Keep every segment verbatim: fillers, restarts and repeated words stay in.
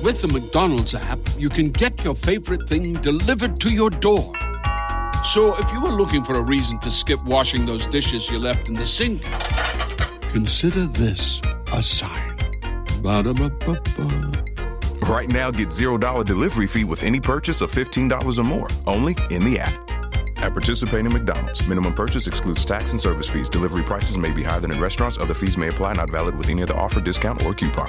With the McDonald's app, you can get your favorite thing delivered to your door. So if you were looking for a reason to skip washing those dishes you left in the sink, consider this a sign. Ba-da-ba-ba-ba. Right now, get zero dollar delivery fee with any purchase of fifteen dollars or more, only in the app. At participating McDonald's, minimum purchase excludes tax and service fees. Delivery prices may be higher than in restaurants. Other fees may apply. Not valid with any other offer, discount, or coupon.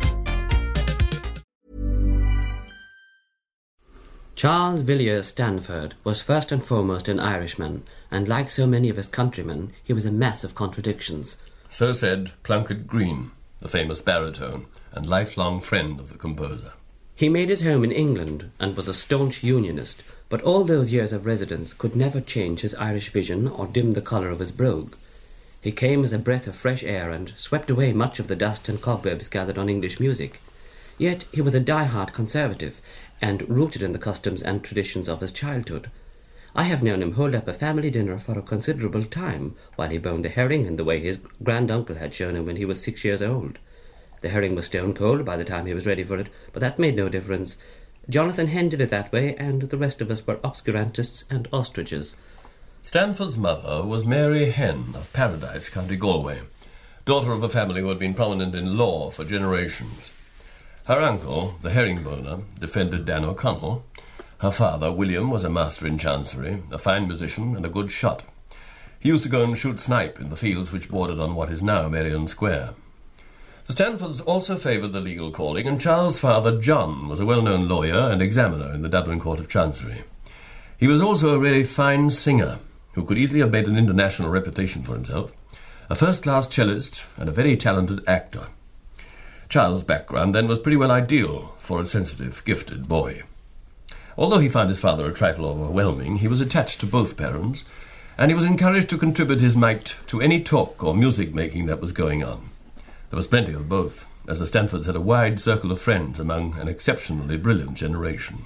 Charles Villiers Stanford was first and foremost an Irishman, and like so many of his countrymen, he was a mess of contradictions. So said Plunkett Green, the famous baritone and lifelong friend of the composer. He made his home in England and was a staunch unionist, but all those years of residence could never change his Irish vision or dim the colour of his brogue. He came as a breath of fresh air and swept away much of the dust and cobwebs gathered on English music. Yet he was a die-hard conservative, and rooted in the customs and traditions of his childhood. I have known him hold up a family dinner for a considerable time, while he boned a herring in the way his granduncle had shown him when he was six years old. The herring was stone cold by the time he was ready for it, but that made no difference. Jonathan Hen did it that way, and the rest of us were obscurantists and ostriches. Stanford's mother was Mary Hen of Paradise, County Galway, daughter of a family who had been prominent in law for generations. Her uncle, the herring-boner, defended Dan O'Connell. Her father, William, was a master in chancery, a fine musician and a good shot. He used to go and shoot snipe in the fields which bordered on what is now Merrion Square. The Stanfords also favoured the legal calling, and Charles' father, John, was a well-known lawyer and examiner in the Dublin Court of Chancery. He was also a really fine singer, who could easily have made an international reputation for himself, a first-class cellist and a very talented actor. Charles' background then was pretty well ideal for a sensitive, gifted boy. Although he found his father a trifle overwhelming, he was attached to both parents, and he was encouraged to contribute his mite to any talk or music-making that was going on. There was plenty of both, as the Stanfords had a wide circle of friends among an exceptionally brilliant generation.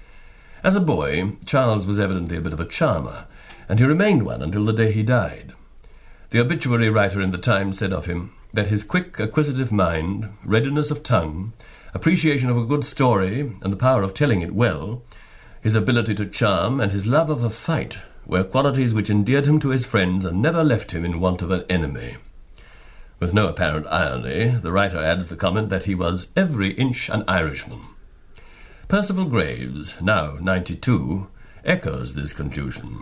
As a boy, Charles was evidently a bit of a charmer, and he remained one until the day he died. The obituary writer in the Times said of him that his quick, acquisitive mind, readiness of tongue, appreciation of a good story, and the power of telling it well, his ability to charm, and his love of a fight were qualities which endeared him to his friends and never left him in want of an enemy. With no apparent irony, the writer adds the comment that he was every inch an Irishman. Percival Graves, now ninety-two, echoes this conclusion.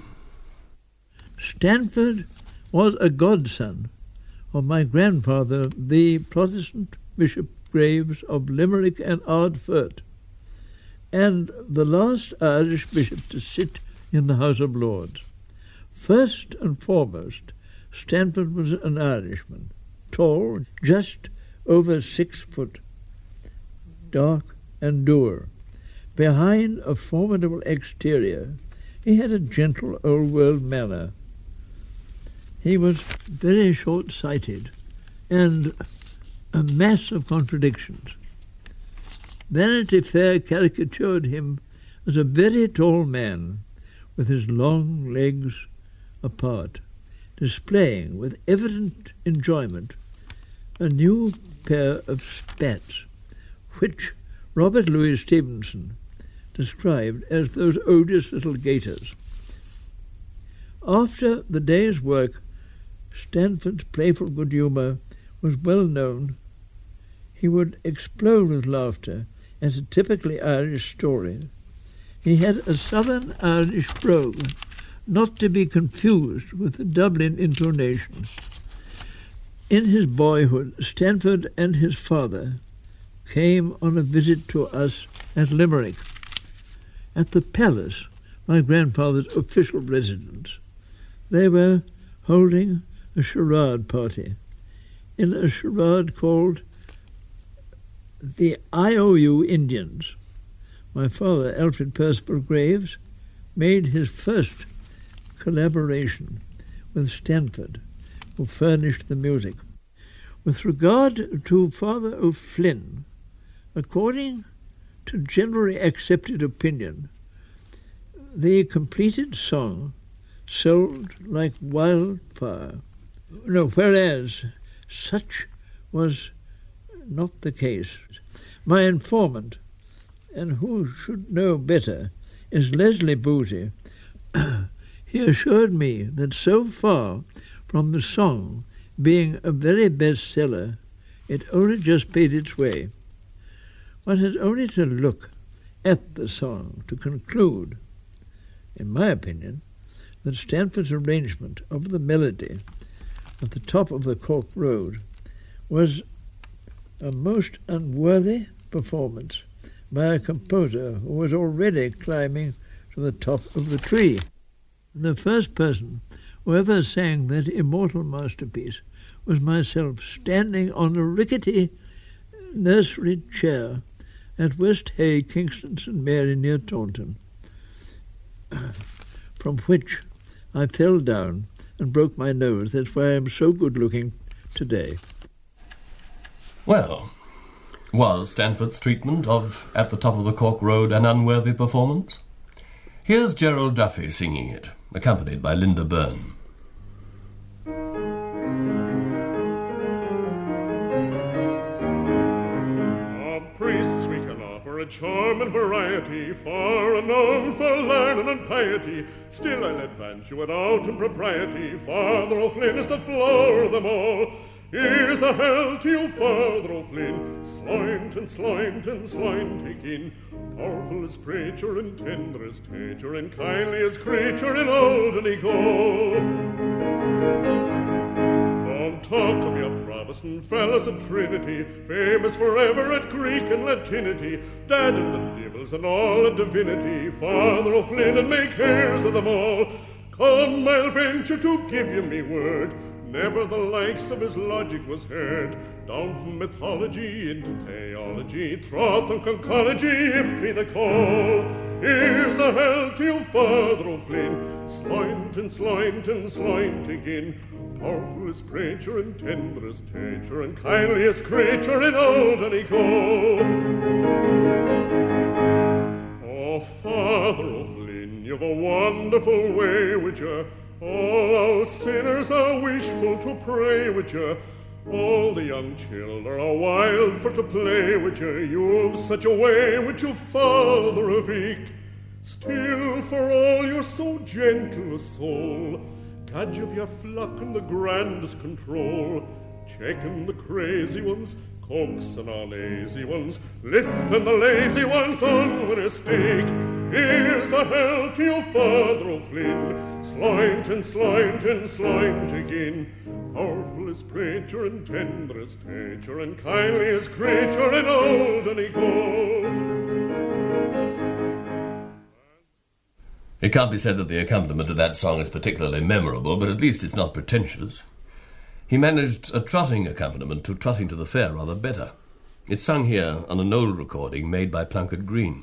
Stanford was a godson of my grandfather, the Protestant Bishop Graves of Limerick and Ardfert, and the last Irish bishop to sit in the House of Lords. First and foremost, Stanford was an Irishman, tall, just over six foot, dark and dour. Behind a formidable exterior, he had a gentle old-world manner. He was very short-sighted and a mass of contradictions. Vanity Fair caricatured him as a very tall man with his long legs apart, displaying with evident enjoyment a new pair of spats, which Robert Louis Stevenson described as those odious little gaiters. After the day's work, Stanford's playful good humour was well known. He would explode with laughter at a typically Irish story. He had a southern Irish brogue, not to be confused with the Dublin intonations. In his boyhood, Stanford and his father came on a visit to us at Limerick, at the palace, my grandfather's official residence. They were holding a charade party in a charade called the I O U Indians. My father, Alfred Percival Graves, made his first collaboration with Stanford, who furnished the music. With regard to Father O'Flynn, according to generally accepted opinion, the completed song sold like wildfire. No, whereas such was not the case. My informant, and who should know better, is Leslie Booty. He assured me that so far from the song being a very bestseller, it only just paid its way. One has only to look at the song to conclude, in my opinion, that Stanford's arrangement of the melody at the top of the Cork Road was a most unworthy performance by a composer who was already climbing to the top of the tree. The first person who ever sang that immortal masterpiece was myself, standing on a rickety nursery chair at West Hay, Kingston St Mary near Taunton, from which I fell down and broke my nose. That's why I'm so good-looking today. Well, was Stanford's treatment of At the Top of the Cork Road an unworthy performance? Here's Gerald Duffy singing it, accompanied by Linda Byrne. Of priests we can offer a charm and variety, far renowned for learning and piety. Still I'll advance you without impropriety. Father O'Flynn is the flower of them all. Here's a health to you, Father O'Flynn. Slimed and slimed and slimed take in. Powerful as preacher and tender as teacher, and kindly as creature in old and go. Don't talk of your Protestant fellows of Trinity, famous forever at Greek and Latinity, dead in the devils and all the divinity. Father O'Flynn, and make heirs of them all. Come, I'll venture to give you me word, never the likes of his logic was heard. Down from mythology into theology, troth and conchology, if he the call. Here's a health to you, Father O'Flynn. Slimed and slimed and slimed again. Powerful as preacher and tender as teacher, and kindly as creature in old and equal. Oh, Father O'Flynn, you've a wonderful way with you. All our sinners are wishful to pray with you. All the young children are wild for to play with you. You've such a way with you, Father of Eke. Still, for all you're so gentle a soul, cadge of your flock in the grandest control, checking the crazy ones, coaxing our lazy ones, lifting the lazy ones on with a stake. Here's a hell to you, Father O'Flynn. Slimed and slimed and slimed again. Powerful as preacher and tender as teacher, and kindly as creature and old and equal. It can't be said that the accompaniment to that song is particularly memorable, but at least it's not pretentious. He managed a trotting accompaniment to Trotting to the Fair rather better. It's sung here on an old recording made by Plunkett Green.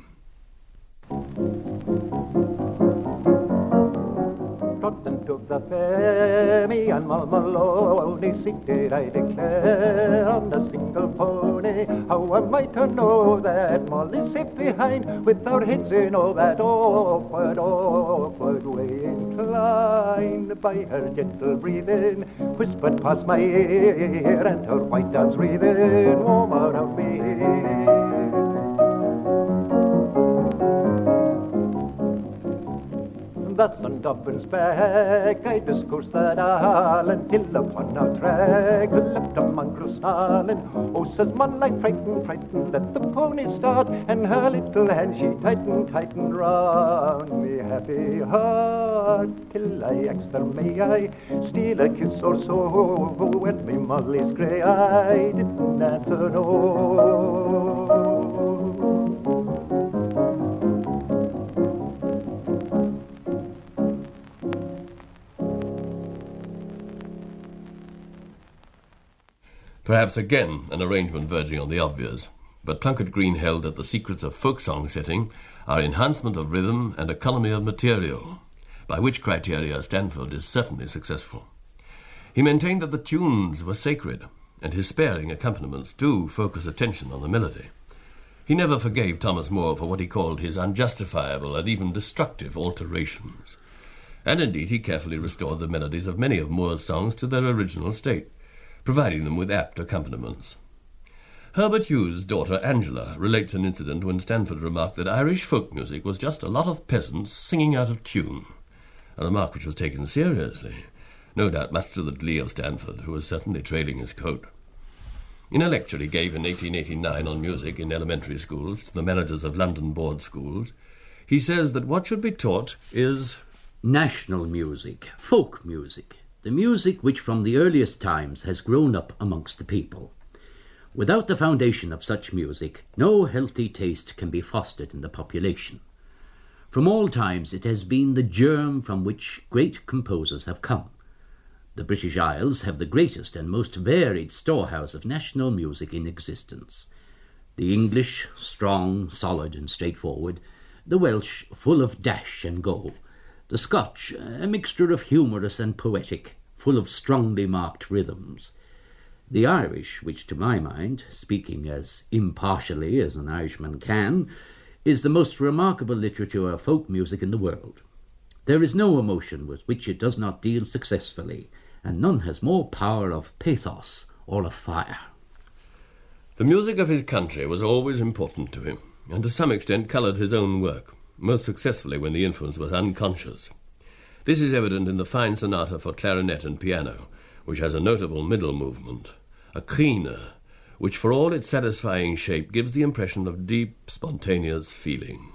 Trotting to the fair, me and Mal Maloney, seated I declare, on a single pony. How am I to know that Molly's safe behind, with our heads in all that awkward, awkward way, inclined by her gentle breathing, whispered past my ear, and her white arms breathing warm around me. Thus on Dublin's back I discoursed that island, till upon our track left among Crossallen. Oh, says Molly, frightened, frightened, let the pony start, and her little hand she tightened, tightened round me happy heart, till I asked her, may I steal a kiss or so? When me Molly's grey I didn't answer no. Perhaps again an arrangement verging on the obvious, but Plunkett Green held that the secrets of folk song setting are enhancement of rhythm and economy of material, by which criteria Stanford is certainly successful. He maintained that the tunes were sacred, and his sparing accompaniments do focus attention on the melody. He never forgave Thomas Moore for what he called his unjustifiable and even destructive alterations. And indeed he carefully restored the melodies of many of Moore's songs to their original state, providing them with apt accompaniments. Herbert Hughes' daughter Angela relates an incident when Stanford remarked that Irish folk music was just a lot of peasants singing out of tune, a remark which was taken seriously, no doubt much to the glee of Stanford, who was certainly trailing his coat. In a lecture he gave in eighteen eighty-nine on music in elementary schools to the managers of London board schools, he says that what should be taught is national music, folk music, the music which from the earliest times has grown up amongst the people. Without the foundation of such music, no healthy taste can be fostered in the population. From all times it has been the germ from which great composers have come. The British Isles have the greatest and most varied storehouse of national music in existence. The English, strong, solid and straightforward. The Welsh, full of dash and go. The Scotch, a mixture of humorous and poetic, full of strongly marked rhythms. The Irish, which to my mind, speaking as impartially as an Irishman can, is the most remarkable literature of folk music in the world. There is no emotion with which it does not deal successfully, and none has more power of pathos or of fire. The music of his country was always important to him, and to some extent coloured his own work, most successfully when the influence was unconscious. This is evident in the fine sonata for clarinet and piano, which has a notable middle movement, a crina, which for all its satisfying shape gives the impression of deep, spontaneous feeling.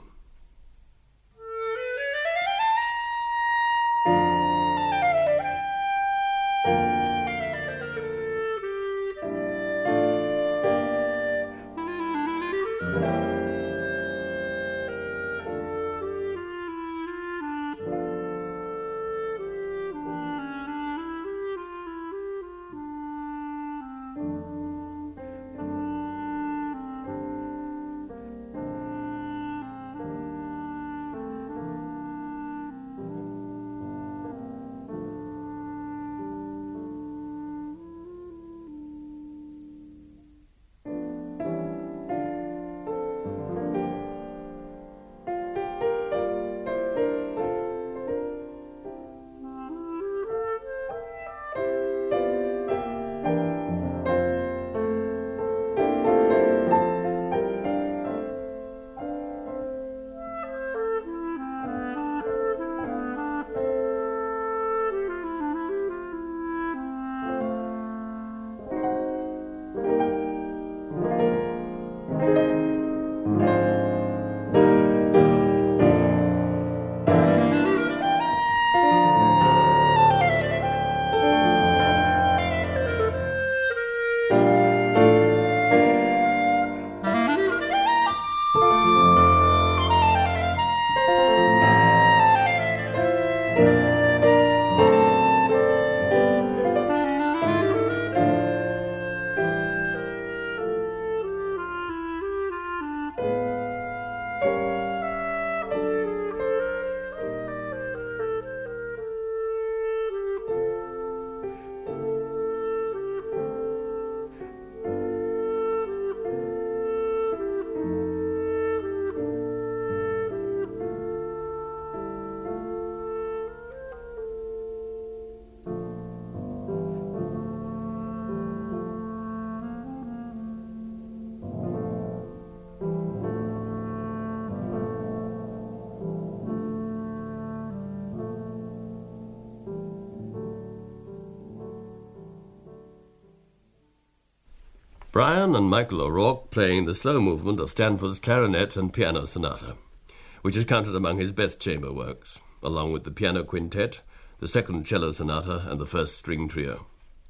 Brian and Michael O'Rourke playing the slow movement of Stanford's clarinet and piano sonata, which is counted among his best chamber works, along with the piano quintet, the second cello sonata, and the first string trio.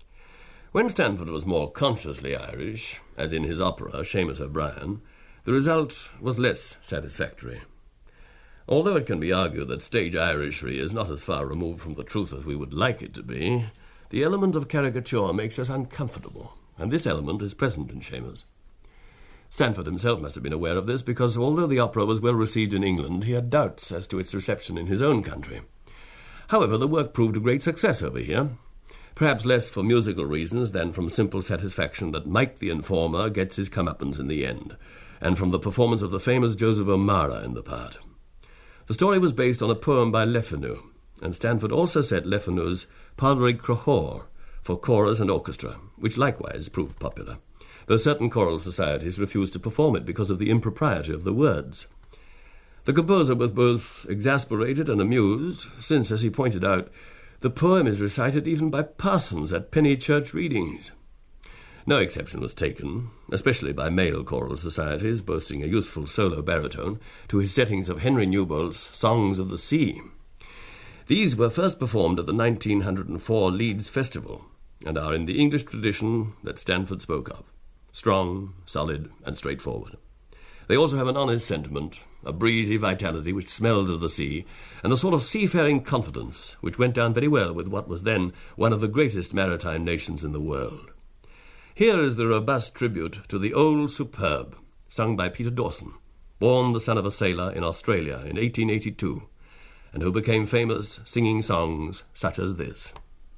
When Stanford was more consciously Irish, as in his opera Seamus O'Brien, the result was less satisfactory. Although it can be argued that stage Irishry is not as far removed from the truth as we would like it to be, the element of caricature makes us uncomfortable, and this element is present in Seamus. Stanford himself must have been aware of this, because although the opera was well received in England, he had doubts as to its reception in his own country. However, the work proved a great success over here, perhaps less for musical reasons than from simple satisfaction that Mike the Informer gets his comeuppance in the end, and from the performance of the famous Joseph O'Mara in the part. The story was based on a poem by Lefanu, and Stanford also set Lefanu's Pádraig Crachór for chorus and orchestra, which likewise proved popular. though certain choral societies refused to perform it because of the impropriety of the words. The composer was both exasperated and amused, since, as he pointed out, the poem is recited even by parsons at penny church readings. No exception was taken, especially by male choral societies boasting a youthful solo baritone, to his settings of Henry Newbolt's Songs of the Sea. These were first performed at the nineteen oh four Leeds Festival, and are in the English tradition that Stanford spoke of, strong, solid, and straightforward. They also have an honest sentiment, a breezy vitality which smelled of the sea, and a sort of seafaring confidence which went down very well with what was then one of the greatest maritime nations in the world. Here is the robust tribute to the Old Superb, sung by Peter Dawson, born the son of a sailor in Australia in eighteen eighty-two, and who became famous singing songs such as this.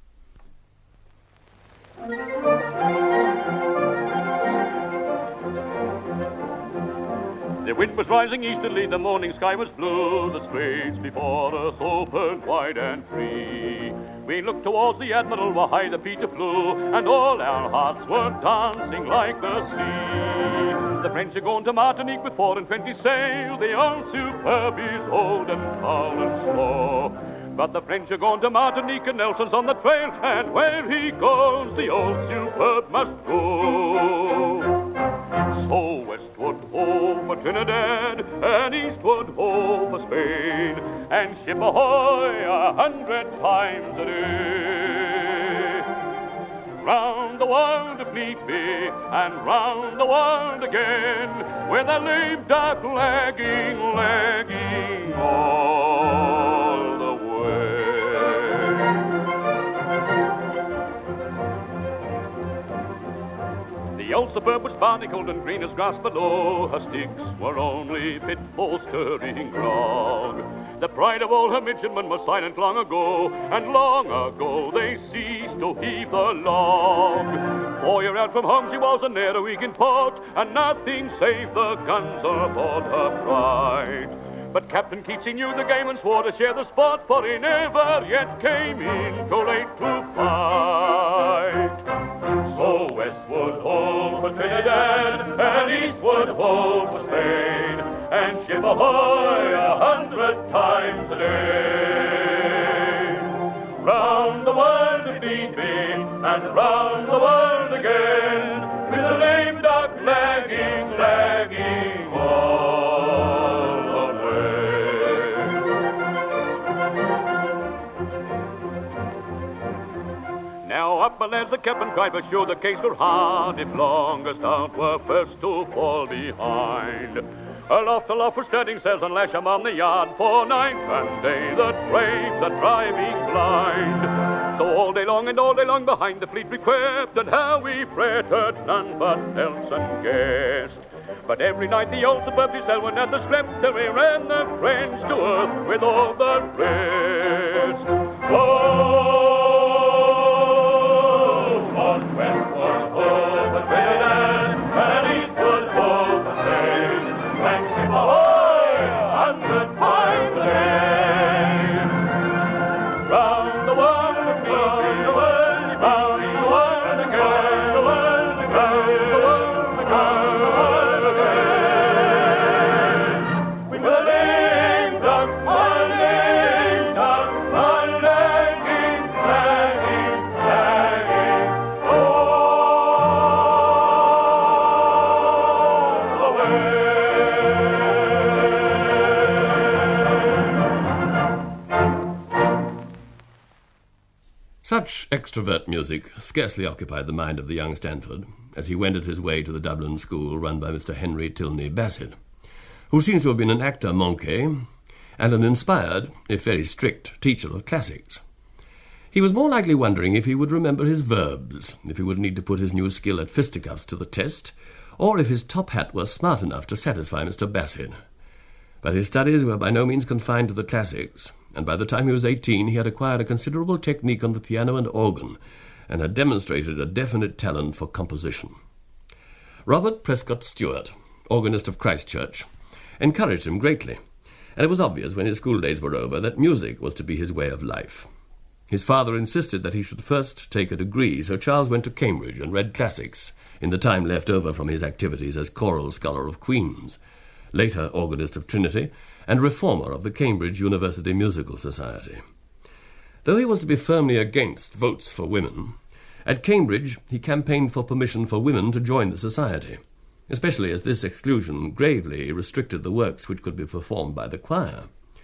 The wind was rising easterly, the morning sky was blue, the straits before us opened wide and free. We looked towards the Admiral, where high the Peter flew, and all our hearts were dancing like the sea. The French are going to Martinique with four and twenty sail, the Old Superb is old and tall and slow. But the French are going to Martinique and Nelson's on the trail, and where he goes, the Old Superb must go. So westward ho for Trinidad, and eastward ho for Spain, and ship ahoy a hundred times a day. Round the world if need be, and round the world again, with a lame duck lagging, lagging all the way. The Old Superb was barnacled and green as grass below. Her sticks were only fit for stirring grog. The pride of all her midshipmen was silent long ago, and long ago they ceased to heave the log. Four year out from home she was and ne'er a week in port, and nothing save the guns aboard her pride. But Captain Keats, he knew the game and swore to share the sport, for he never yet came in too late to fight. So westward ho for Trinidad, and eastward ho for Spain, and ship ahoy a hundred times a day. Round the world if need be, and round the world again, with a lame duck lagging, lagging all the way. Now up, my lads, the captain cried, but sure the case were hard, if longest out were first to fall behind. Aloft, aloft for studding sails and lash 'em on the yard, for night and day the trades are driving blind. So all day long and all day long behind the fleet we crept, and how we fretted none but else and guessed. But every night the Old Superb sailed when at the scrap, till we ran the French to earth with all the rest. Oh, on westward ho for Trinidad, and eastward ho for Spain, and ship ahoy a hundred times a day. Round the world, round the world, round the world again, the world again, the world again, the world again. With a lame duck, a lame duck, a lagging, lagging, lagging, all the way. Such extrovert music scarcely occupied the mind of the young Stanford as he wended his way to the Dublin school run by Mister Henry Tilney Bassett, who seems to have been an actor manqué and an inspired, if very strict, teacher of classics. He was more likely wondering if he would remember his verbs, if he would need to put his new skill at fisticuffs to the test, or if his top hat was smart enough to satisfy Mister Bassett. But his studies were by no means confined to the classics, and by the time he was eighteen he had acquired a considerable technique on the piano and organ, and had demonstrated a definite talent for composition. Robert Prescott Stewart, organist of Christ Church, encouraged him greatly, and it was obvious when his school days were over that music was to be his way of life. His father insisted that he should first take a degree, so Charles went to Cambridge and read classics in the time left over from his activities as choral scholar of Queen's, later organist of Trinity, and reformer of the Cambridge University Musical Society. Though he was to be firmly against votes for women, at Cambridge he campaigned for permission for women to join the society, especially as this exclusion gravely restricted the works which could be performed by the choir.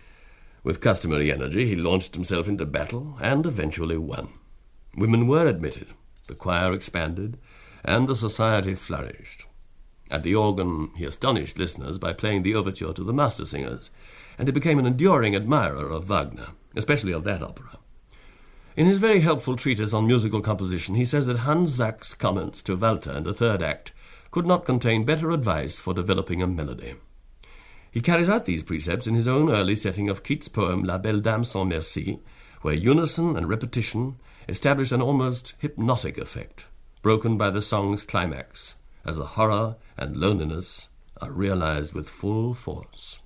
With customary energy he launched himself into battle and eventually won. Women were admitted, the choir expanded, and the society flourished. At the organ he astonished listeners by playing the overture to the Mastersingers, and he became an enduring admirer of Wagner, especially of that opera. In his very helpful treatise on musical composition, he says that Hans Sachs's comments to Walter in the third act could not contain better advice for developing a melody. He carries out these precepts in his own early setting of Keats's poem La Belle Dame sans Merci, where unison and repetition establish an almost hypnotic effect, broken by the song's climax, as the horror and loneliness are realized with full force.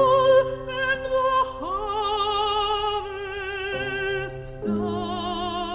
Star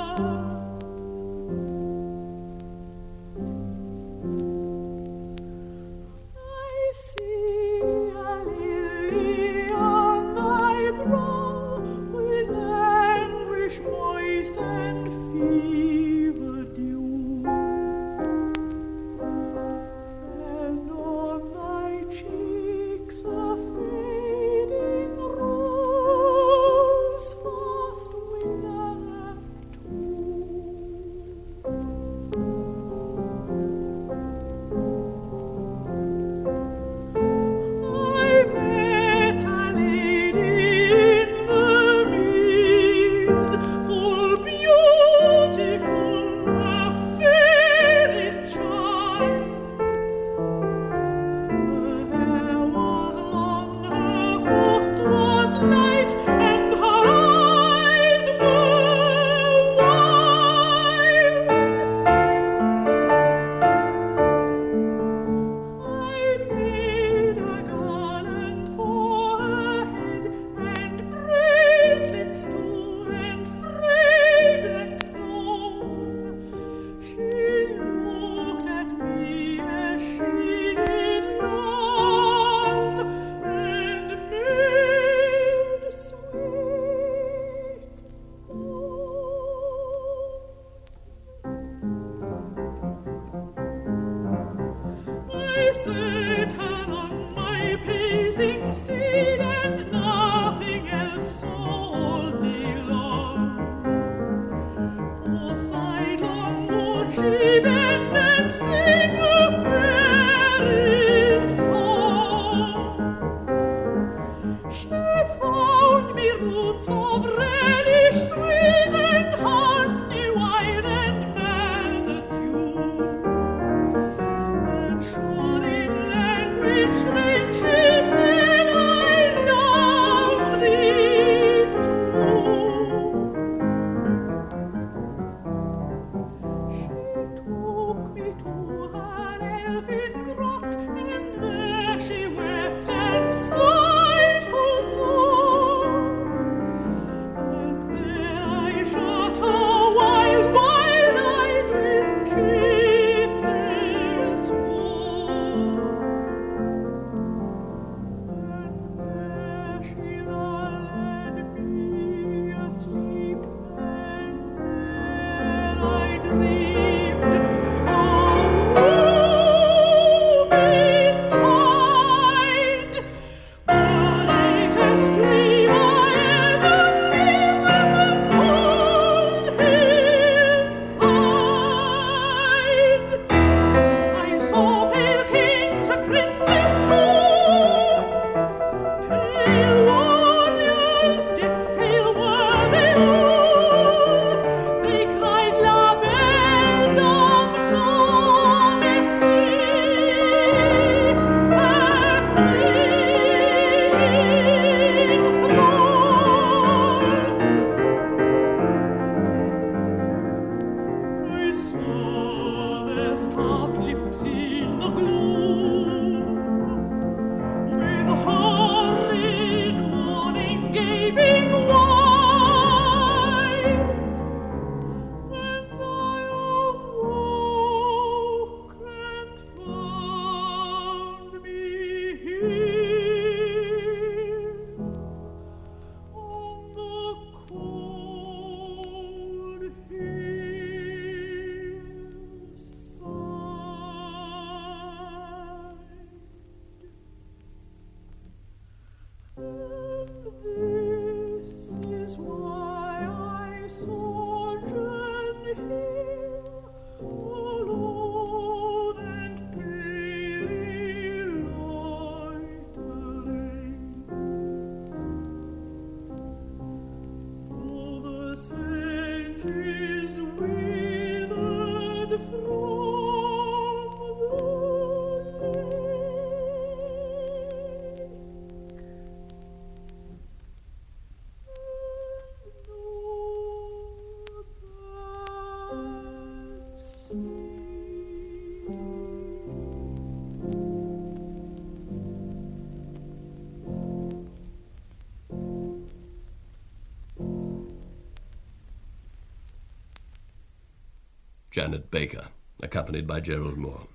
Janet Baker, accompanied by Gerald Moore.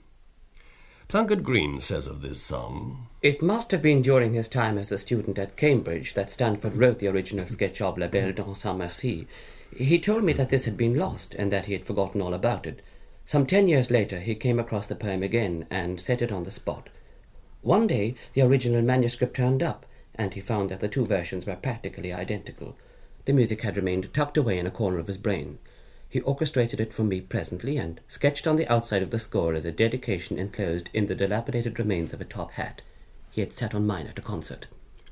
Plunkett Green says of this song, "It must have been during his time as a student at Cambridge that Stanford wrote the original sketch of La Belle dans sa Merci. He told me that this had been lost and that he had forgotten all about it. Some ten years later he came across the poem again and set it on the spot. One day the original manuscript turned up, and he found that the two versions were practically identical. The music had remained tucked away in a corner of his brain. He orchestrated it for me presently and sketched on the outside of the score as a dedication enclosed in the dilapidated remains of a top hat. He had sat on mine at a concert."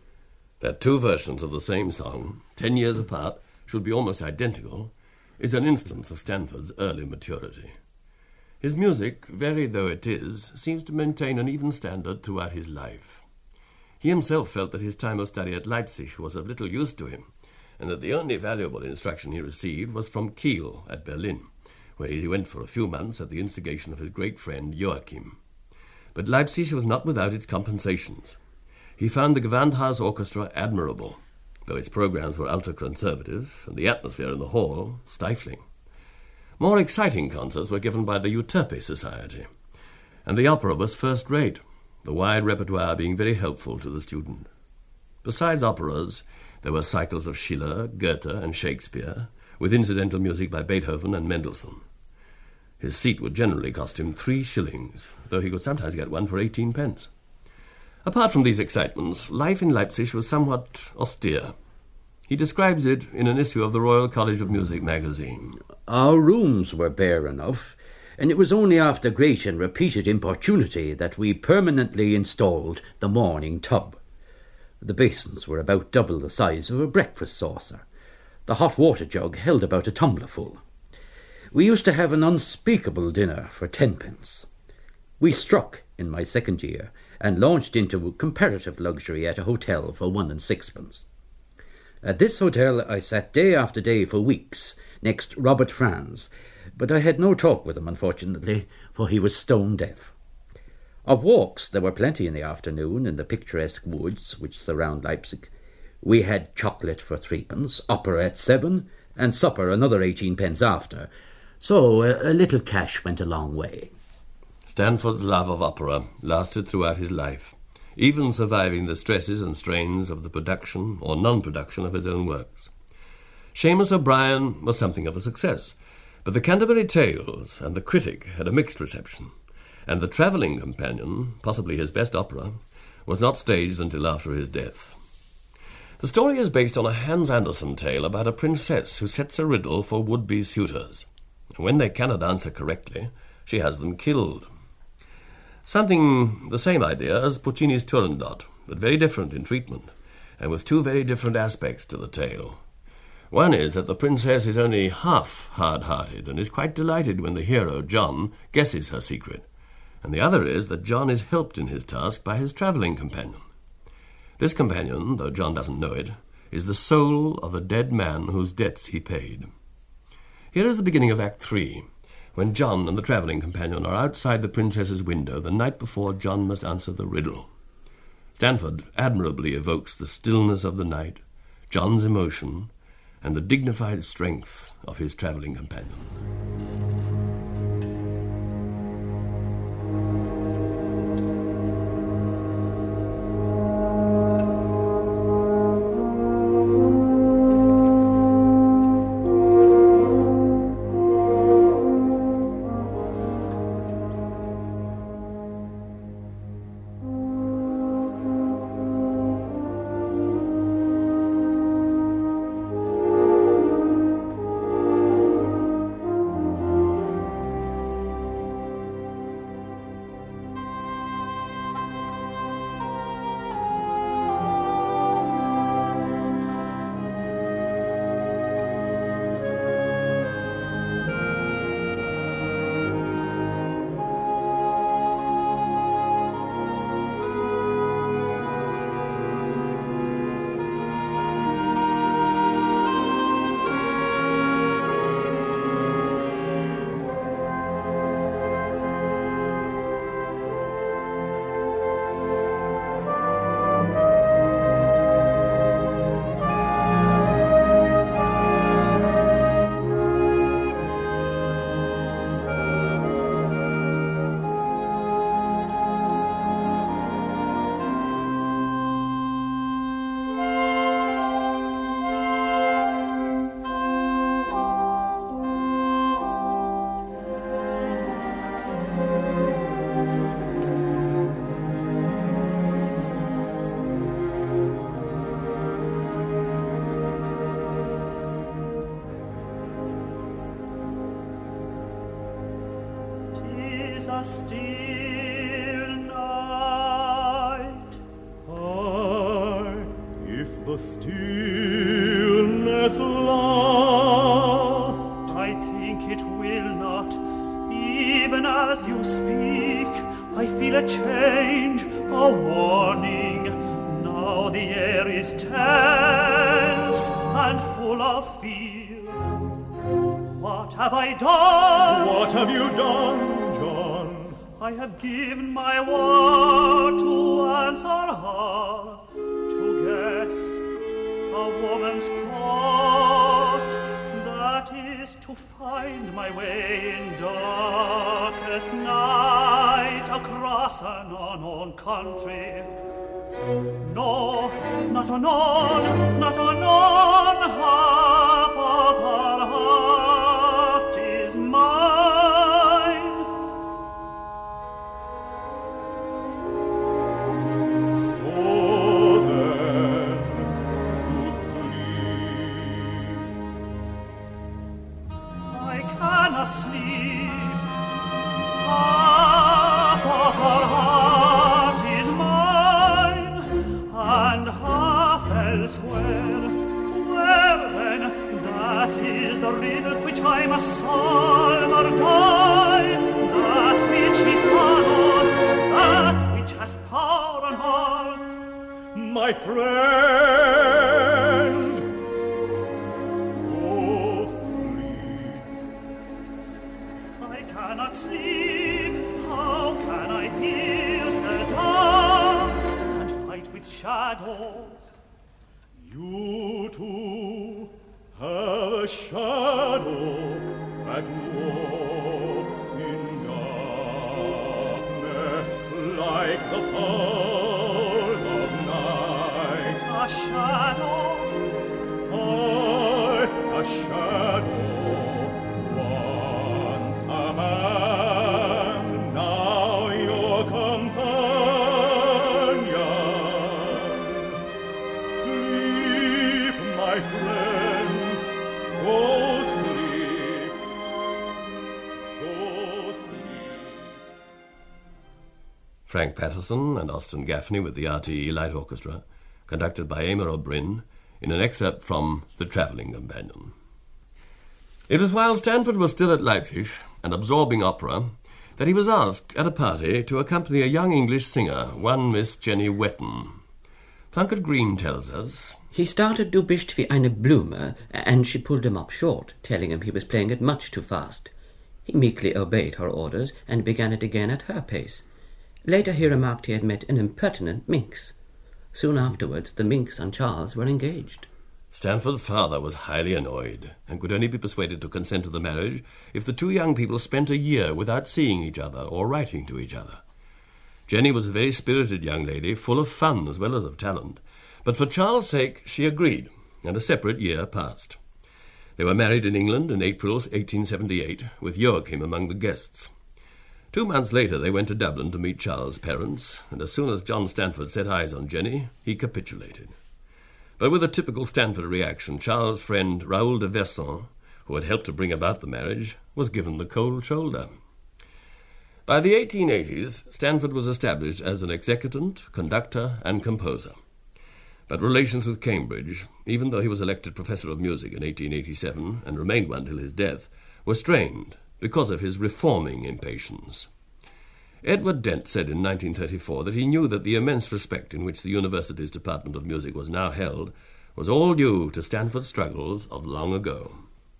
That two versions of the same song, ten years apart, should be almost identical, is an instance of Stanford's early maturity. His music, varied though it is, seems to maintain an even standard throughout his life. He himself felt that his time of study at Leipzig was of little use to him, and that the only valuable instruction he received was from Kiel at Berlin, where he went for a few months at the instigation of his great friend Joachim. But Leipzig was not without its compensations. He found the Gewandhaus Orchestra admirable, though its programs were ultra-conservative and the atmosphere in the hall stifling. More exciting concerts were given by the Euterpe Society, and the opera was first-rate, the wide repertoire being very helpful to the student. Besides operas, there were cycles of Schiller, Goethe, and Shakespeare, with incidental music by Beethoven and Mendelssohn. His seat would generally cost him three shillings, though he could sometimes get one for eighteen pence. Apart from these excitements, life in Leipzig was somewhat austere. He describes it in an issue of the Royal College of Music magazine. "Our rooms were bare enough, and it was only after great and repeated importunity that we permanently installed the morning tub. The basins were about double the size of a breakfast saucer. The hot water jug held about a tumblerful. We used to have an unspeakable dinner for tenpence. We struck in my second year and launched into comparative luxury at a hotel for one and sixpence. At this hotel I sat day after day for weeks, next Robert Franz, but I had no talk with him, unfortunately, for he was stone deaf. Of walks there were plenty in the afternoon in the picturesque woods which surround Leipzig. We had chocolate for threepence, opera at seven, and supper another eighteen pence after, so a, a little cash went a long way." Stanford's love of opera lasted throughout his life, even surviving the stresses and strains of the production or non-production of his own works. Seamus O'Brien was something of a success, but the Canterbury Tales and the Critic had a mixed reception, and the Travelling Companion, possibly his best opera, was not staged until after his death. The story is based on a Hans Andersen tale about a princess who sets a riddle for would-be suitors, and when they cannot answer correctly, she has them killed. Something the same idea as Puccini's Turandot, but very different in treatment, and with two very different aspects to the tale. One is that the princess is only half hard-hearted and is quite delighted when the hero, John, guesses her secret, and the other is that John is helped in his task by his travelling companion. This companion, though John doesn't know it, is the soul of a dead man whose debts he paid. Here is the beginning of Act Three, when John and the travelling companion are outside the princess's window the night before John must answer the riddle. Stanford admirably evokes the stillness of the night, John's emotion, and the dignified strength of his travelling companion. a still night. Aye, if the stillness last, I think it will not. Even as you speak, I feel a change, a warning. Now the air is tense and full of fear. What have I done? What have you done, John? I have given my word to answer her, to guess a woman's thought. That is to find my way in darkest night across an unknown country. No, not unknown, not unknown, half of her heart is mine. So then, to sleep. I cannot sleep. Half of her heart is mine, and half elsewhere. Where then? That is the riddle which I must solve or die. That which she follows, that which has power on her. My friend, oh, sleep. I cannot sleep. How can I pierce the dark and fight with shadows? You too have a shadow that walks in darkness like the powers of night. A shadow, I, a shadow, once a man, now your companion. Sleep, my friend, go sleep, go sleep. Frank Patterson and Austin Gaffney with the R T E Light Orchestra, conducted by Emer O'Brien, in an excerpt from The Travelling Companion. It was while Stanford was still at Leipzig and absorbing opera that he was asked at a party to accompany a young English singer, one Miss Jenny Wetton. Plunkett Green tells us, He started Du bist wie eine Blume, and she pulled him up short, telling him he was playing it much too fast. He meekly obeyed her orders and began it again at her pace. Later he remarked he had met an impertinent minx. Soon afterwards the minx and Charles were engaged. Stanford's father was highly annoyed and could only be persuaded to consent to the marriage if the two young people spent a year without seeing each other or writing to each other. Jenny was a very spirited young lady, full of fun as well as of talent, but for Charles' sake she agreed, and a separate year passed. They were married in England in April eighteen seventy-eight, with Joachim among the guests. Two months later they went to Dublin to meet Charles' parents, and as soon as John Stanford set eyes on Jenny, he capitulated. But with a typical Stanford reaction, Charles' friend Raoul de Verson, who had helped to bring about the marriage, was given the cold shoulder. By the eighteen eighties, Stanford was established as an executant, conductor, and composer. But relations with Cambridge, even though he was elected professor of music in eighteen eighty-seven and remained one till his death, were strained because of his reforming impatience. Edward Dent said in nineteen thirty-four that he knew that the immense respect in which the university's Department of Music was now held was all due to Stanford's struggles of long ago.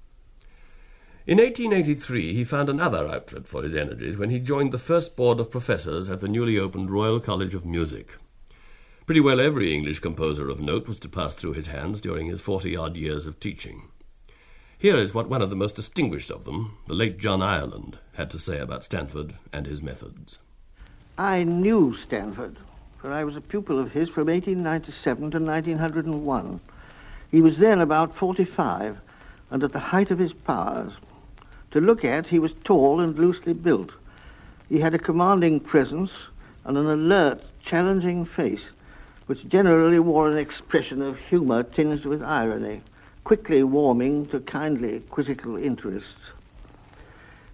In eighteen eighty-three he found another outlet for his energies when he joined the first board of professors at the newly opened Royal College of Music. Pretty well every English composer of note was to pass through his hands during his forty-odd years of teaching. Here is what one of the most distinguished of them, the late John Ireland, had to say about Stanford and his methods. I knew Stanford, for I was a pupil of his from eighteen ninety-seven to nineteen oh one. He was then about forty-five, and at the height of his powers. To look at, he was tall and loosely built. He had a commanding presence and an alert, challenging face, which generally wore an expression of humour tinged with irony, quickly warming to kindly, quizzical interests.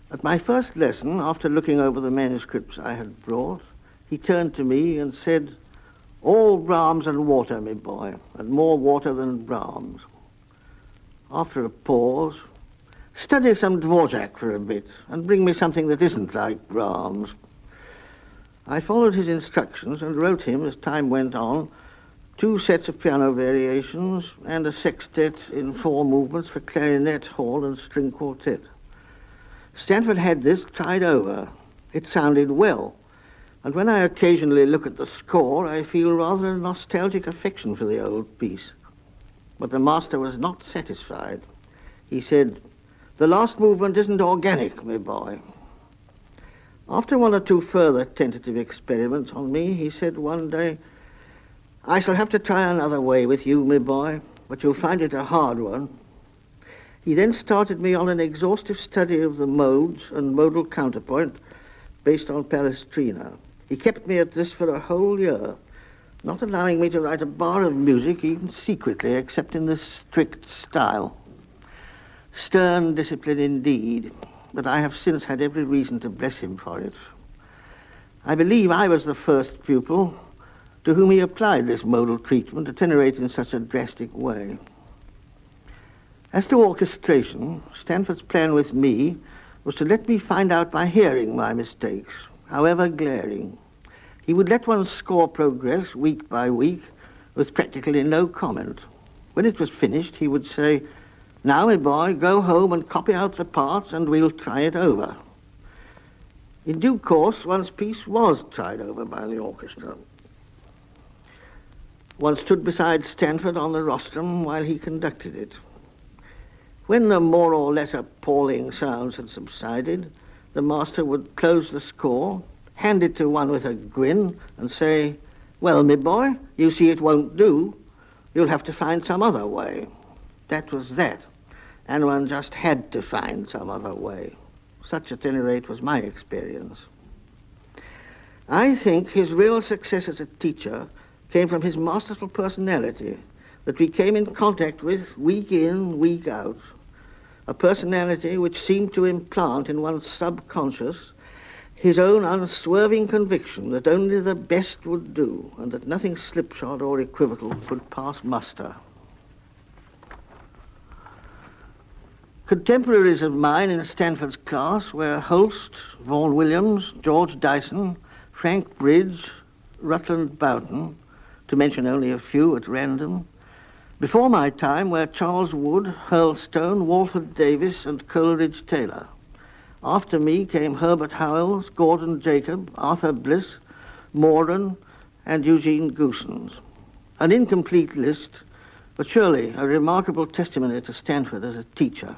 At my first lesson, after looking over the manuscripts I had brought, he turned to me and said, "All Brahms and water, me boy, and more water than Brahms." After a pause, "Study some Dvorak for a bit, and bring me something that isn't like Brahms." I followed his instructions and wrote him, as time went on, two sets of piano variations and a sextet in four movements for clarinet, horn, and string quartet. Stanford had this tried over. It sounded well, and when I occasionally look at the score, I feel rather a nostalgic affection for the old piece. But the master was not satisfied. He said, "The last movement isn't organic, my boy." After one or two further tentative experiments on me, he said one day, "I shall have to try another way with you, my boy, but you'll find it a hard one." He then started me on an exhaustive study of the modes and modal counterpoint based on Palestrina. He kept me at this for a whole year, not allowing me to write a bar of music even secretly, except in this strict style. Stern discipline indeed, but I have since had every reason to bless him for it. I believe I was the first pupil to whom he applied this modal treatment, attenuate in such a drastic way. As to orchestration, Stanford's plan with me was to let me find out by hearing my mistakes, however glaring. He would let one score progress week by week with practically no comment. When it was finished, he would say, "Now, my boy, go home and copy out the parts and we'll try it over." In due course, one's piece was tried over by the orchestra. One stood beside Stanford on the rostrum while he conducted it. When the more or less appalling sounds had subsided, the master would close the score, hand it to one with a grin, and say, "Well, me boy, you see it won't do. You'll have to find some other way." That was that, and one just had to find some other way. Such, at any rate, was my experience. I think his real success as a teacher came from his masterful personality that we came in contact with week in, week out. A personality which seemed to implant in one's subconscious his own unswerving conviction that only the best would do and that nothing slipshod or equivocal could pass muster. Contemporaries of mine in Stanford's class were Holst, Vaughan Williams, George Dyson, Frank Bridge, Rutland Boughton, to mention only a few at random. Before my time were Charles Wood, Hurlstone, Walford Davis, and Coleridge Taylor. After me came Herbert Howells, Gordon Jacob, Arthur Bliss, Moran, and Eugene Goosens. An incomplete list, but surely a remarkable testimony to Stanford as a teacher.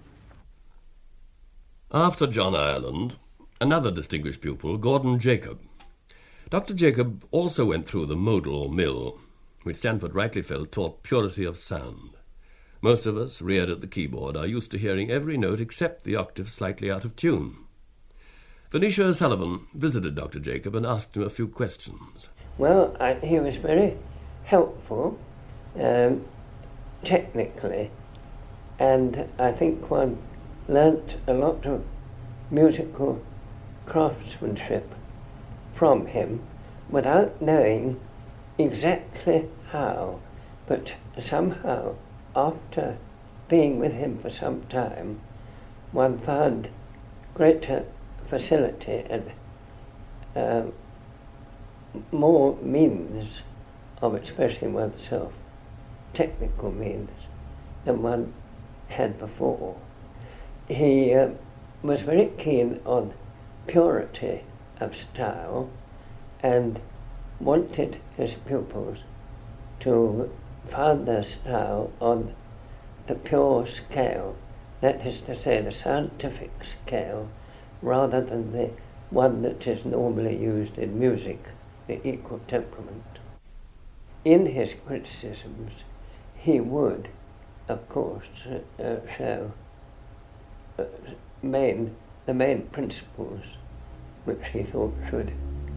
After John Ireland, another distinguished pupil, Gordon Jacob. Doctor Jacob also went through the modal mill, which Stanford rightly felt taught purity of sound. Most of us, reared at the keyboard, are used to hearing every note except the octave slightly out of tune. Venetia Sullivan visited Doctor Jacob and asked him a few questions. Well, I, he was very helpful, um, technically, and I think one learnt a lot of musical craftsmanship from him without knowing exactly how, but somehow after being with him for some time, one found greater facility and uh, more means of expressing oneself, technical means, than one had before. He uh, was very keen on purity of style and wanted his pupils to found their style on the pure scale, that is to say the scientific scale, rather than the one that is normally used in music, the equal temperament. In his criticisms, he would, of course, uh, show uh, main, the main principles which he thought should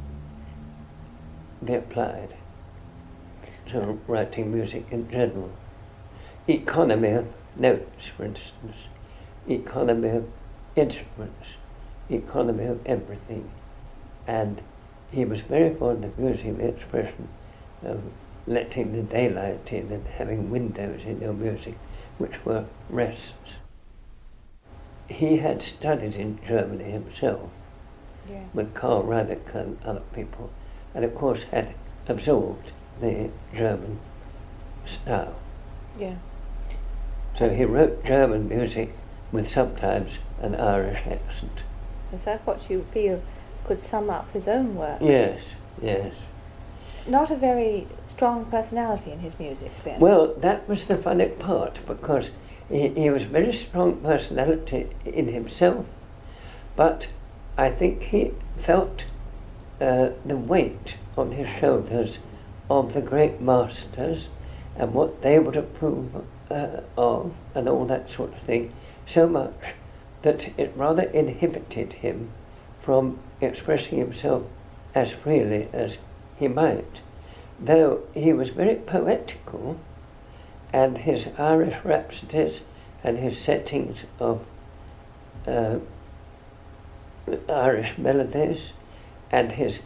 be applied to writing music in general. Economy of notes, for instance, economy of instruments, economy of everything. And he was very fond of using the expression of letting the daylight in and having windows in your music, which were rests. He had studied in Germany himself, yeah. with Karl Reinick and other people, and of course had absorbed the German style. Yeah. So he wrote German music with sometimes an Irish accent. Is that what you feel could sum up his own work? Yes, yes. Not a very strong personality in his music then? Well, that was the funny part, because he, he was a very strong personality in himself, but I think he felt uh, the weight on his shoulders of the great masters and what they would approve uh, of and all that sort of thing so much that it rather inhibited him from expressing himself as freely as he might. Though he was very poetical, and his Irish rhapsodies and his settings of uh, Irish melodies and his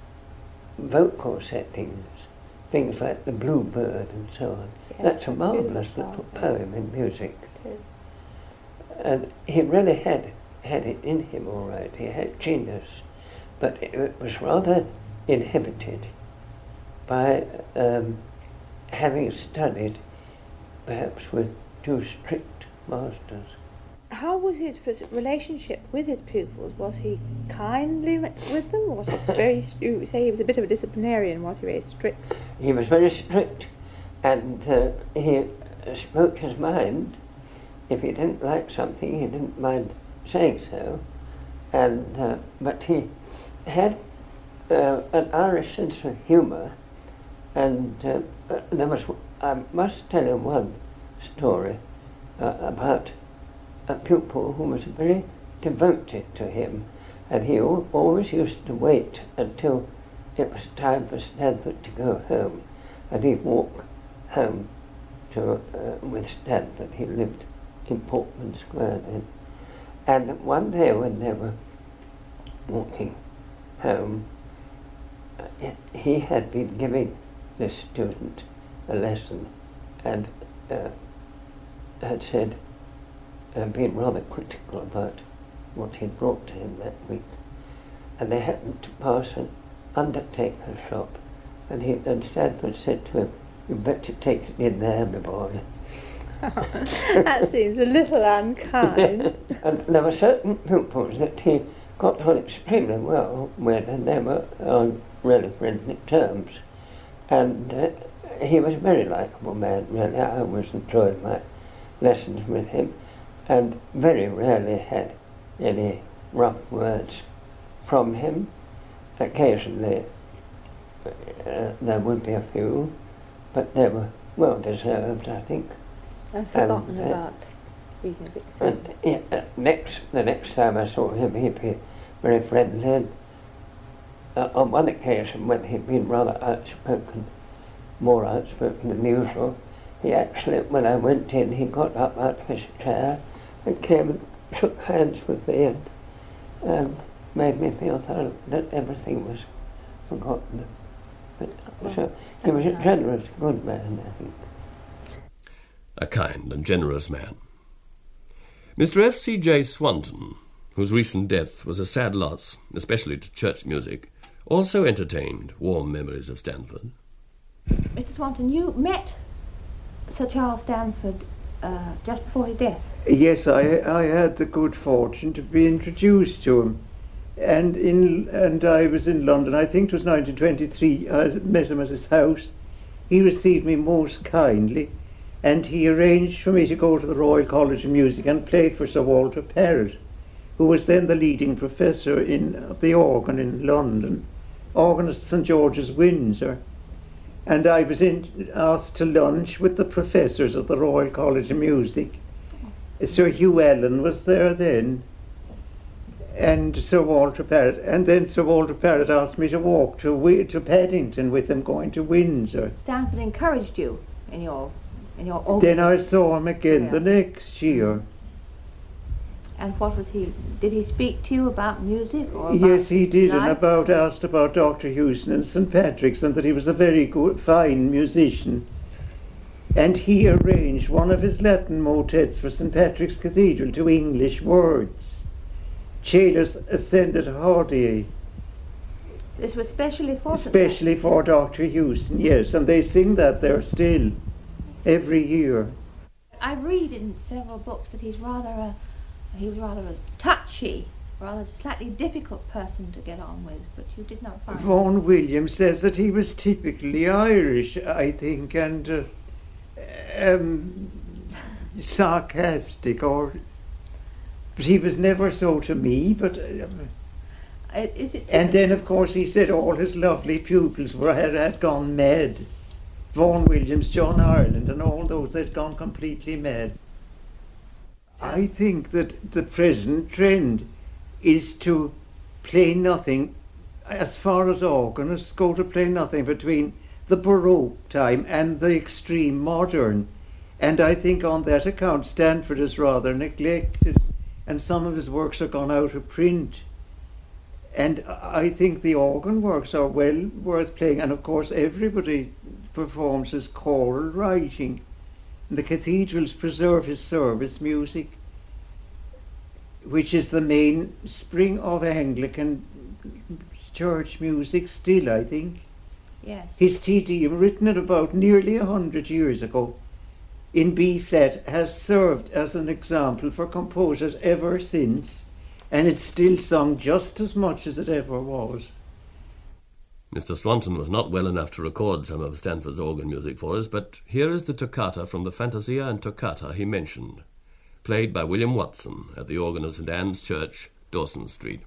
vocal settings, things like the Bluebird and so on. Yes, that's a marvellous little poem in music. It is. And he really had had it in him all right. He had genius, but it, it was rather inhibited by um, having studied perhaps with too strict masters. How was his relationship with his pupils? Was he kindly with them? Was he very, you say he was a bit of a disciplinarian, was he very strict? He was very strict, and uh, he spoke his mind. If he didn't like something, he didn't mind saying so. And uh, but he had uh, an Irish sense of humour, and uh, uh, there was, I must tell you one story uh, about a pupil who was very devoted to him, and he al- always used to wait until it was time for Stanford to go home, and he'd walk home to uh, with Stanford. He lived in Portman Square then. And one day when they were walking home, uh, he had been giving this student a lesson and uh, had said, uh, been rather critical about what he'd brought to him that week. And they happened to pass an undertaker's shop, and he and Stanford said to him, "You better take it in there, my boy." That seems a little unkind. And there were certain pupils that he got on extremely well with, and they were on really friendly terms. And uh, he was a very likeable man, really. I always enjoyed my lessons with him, and very rarely had any rough words from him. Occasionally uh, there would be a few, but they were well deserved, I think. And forgotten and, uh, about reasonably. And yeah, uh, next, the next time I saw him, he'd be very friendly. And, uh, on one occasion, when he'd been rather outspoken, more outspoken than usual, he actually, when I went in, he got up out of his chair and came and shook hands with me and um, made me feel that, that everything was forgotten. But, well, so he was a generous, good man, I think. A kind and generous man. Mister F C J Swanton, whose recent death was a sad loss, especially to church music, also entertained warm memories of Stanford. Mister Swanton, you met Sir Charles Stanford uh, just before his death? Yes, I I had the good fortune to be introduced to him, and in and I was in London. I think it was nineteen twenty-three. I met him at his house. He received me most kindly, and he arranged for me to go to the Royal College of Music and play for Sir Walter Parrott, who was then the leading professor in of the organ in London, organist at St George's, Windsor. And I was in, asked to lunch with the professors of the Royal College of Music. Sir Hugh Allen was there then, and Sir Walter Parrott. And then Sir Walter Parrott asked me to walk to to Paddington with him, going to Windsor. Stanford encouraged you in your in your organ. Then I saw him again yeah. the next year. And what was he, did he speak to you about music? Or about yes, he did, life? and about asked about Doctor Houston and Saint Patrick's, and that he was a very good, fine musician. And he arranged one of his Latin motets for Saint Patrick's Cathedral to English words. Caelus ascended Hodie. This was specially for Especially for Doctor Houston, yes, and they sing that there still, every year. I read in several books that he's rather a, he was rather a touchy, rather slightly difficult person to get on with, but you did not find Vaughan that. Williams says that he was typically Irish, I think, and uh, um, sarcastic, or but he was never so to me. But uh, Uh, is it and then, of course, he said all his lovely pupils were had, had gone mad. Vaughan Williams, John Ireland, and all those had gone completely mad. I think that the present trend is to play nothing, as far as organists go, to play nothing between the Baroque time and the extreme modern. And I think on that account Stanford is rather neglected, and some of his works have gone out of print. And I think the organ works are well worth playing, and of course everybody performs his choral writing. And the cathedrals preserve his service music, which is the mainspring of Anglican church music still, I think. Yes. His Te Deum, written at about nearly a hundred years ago, in B flat, has served as an example for composers ever since, and it's still sung just as much as it ever was. Mister Swanson was not well enough to record some of Stanford's organ music for us, but here is the toccata from the Fantasia and Toccata he mentioned, played by William Watson at the organ of Saint Anne's Church, Dawson Street.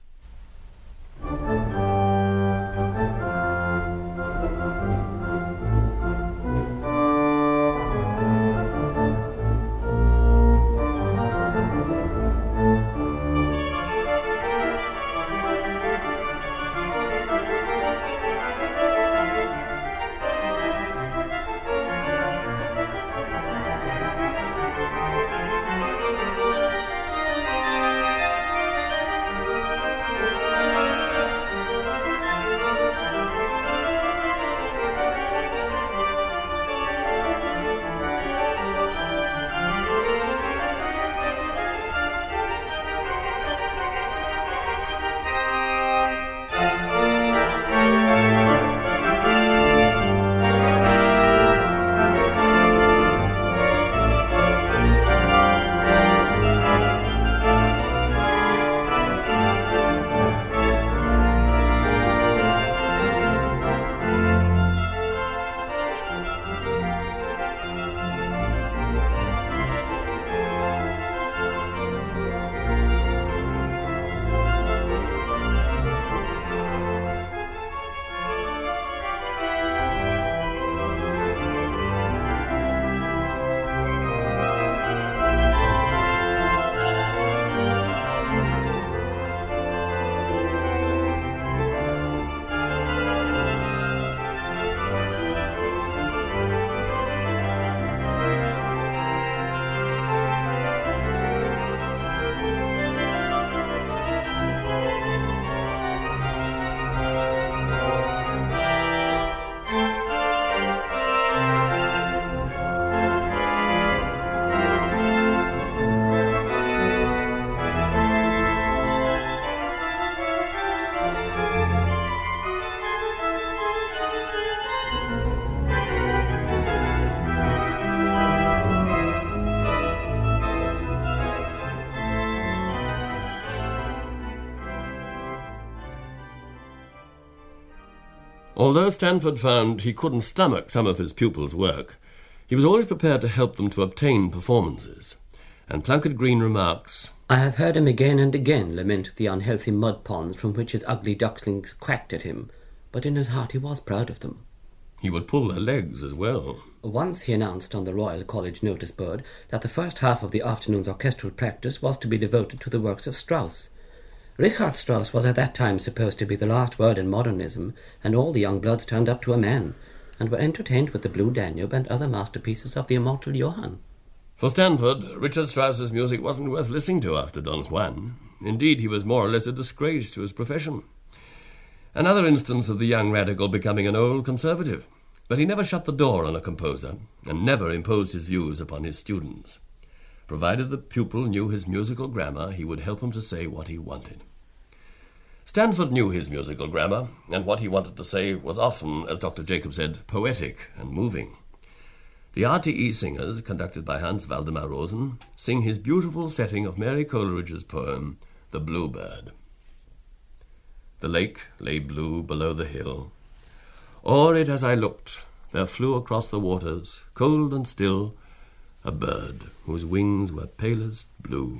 Although Stanford found he couldn't stomach some of his pupils' work, he was always prepared to help them to obtain performances. And Plunkett Green remarks, I have heard him again and again lament the unhealthy mud ponds from which his ugly ducklings quacked at him, but in his heart he was proud of them. He would pull their legs as well. Once he announced on the Royal College notice board that the first half of the afternoon's orchestral practice was to be devoted to the works of Strauss. Richard Strauss was at that time supposed to be the last word in modernism, and all the young bloods turned up to a man, and were entertained with the Blue Danube and other masterpieces of the immortal Johann. For Stanford, Richard Strauss's music wasn't worth listening to after Don Juan. Indeed, he was more or less a disgrace to his profession. Another instance of the young radical becoming an old conservative. But he never shut the door on a composer, and never imposed his views upon his students. Provided the pupil knew his musical grammar, he would help him to say what he wanted. Stanford knew his musical grammar, and what he wanted to say was often, as Doctor Jacob said, poetic and moving. The R T E singers, conducted by Hans Waldemar Rosen, sing his beautiful setting of Mary Coleridge's poem, The Bluebird. The lake lay blue below the hill. O'er it as I looked, there flew across the waters, cold and still, a bird whose wings were palest blue.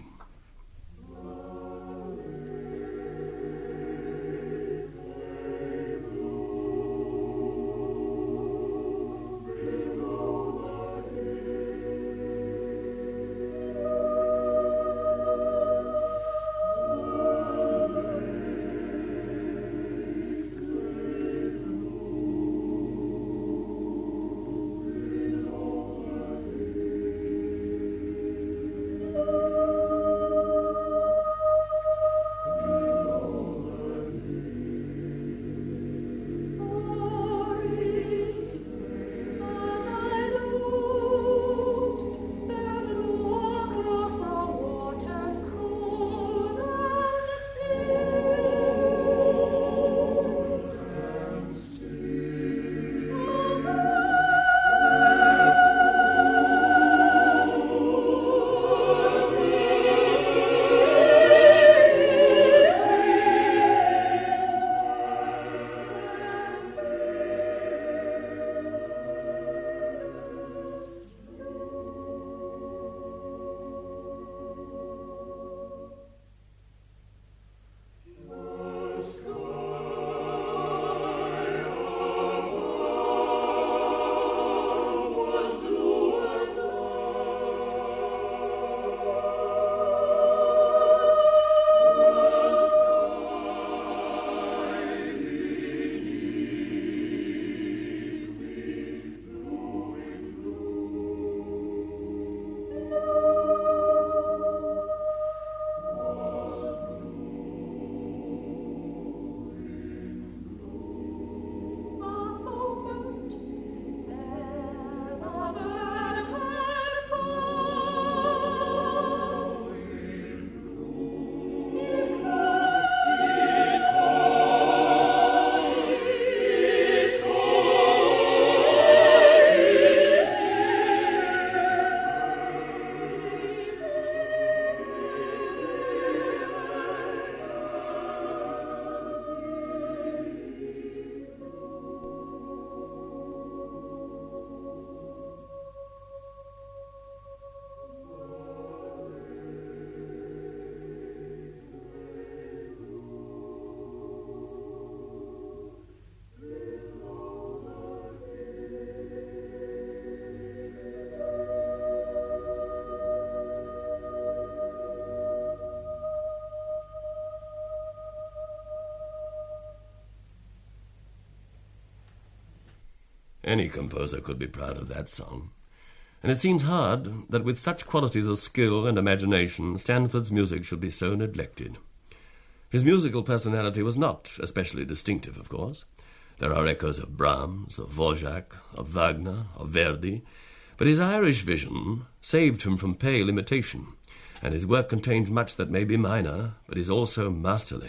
Any composer could be proud of that song. And it seems hard that with such qualities of skill and imagination, Stanford's music should be so neglected. His musical personality was not especially distinctive, of course. There are echoes of Brahms, of Dvorak, of Wagner, of Verdi, but his Irish vision saved him from pale imitation, and his work contains much that may be minor, but is also masterly.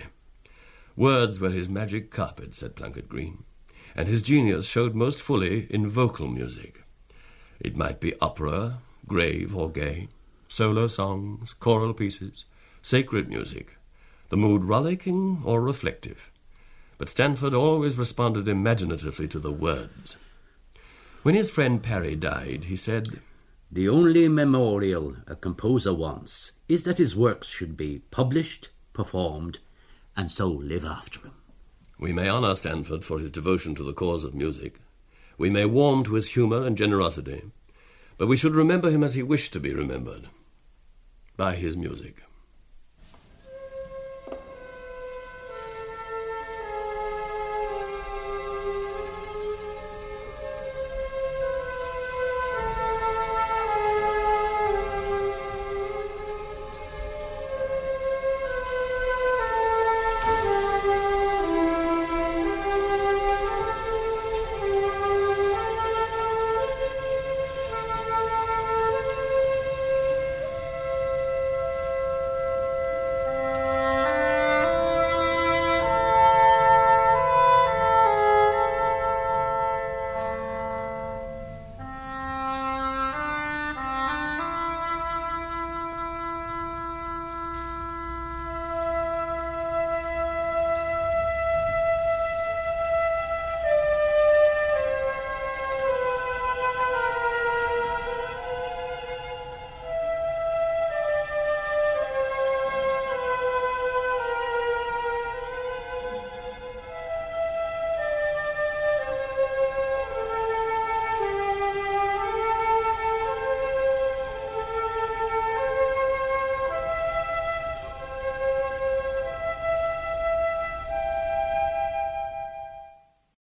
Words were his magic carpet, said Plunkett Green, and his genius showed most fully in vocal music. It might be opera, grave or gay, solo songs, choral pieces, sacred music, the mood rollicking or reflective. But Stanford always responded imaginatively to the words. When his friend Parry died, he said, "The only memorial a composer wants is that his works should be published, performed, and so live after him." We may honour Stanford for his devotion to the cause of music. We may warm to his humour and generosity. But we should remember him as he wished to be remembered, by his music.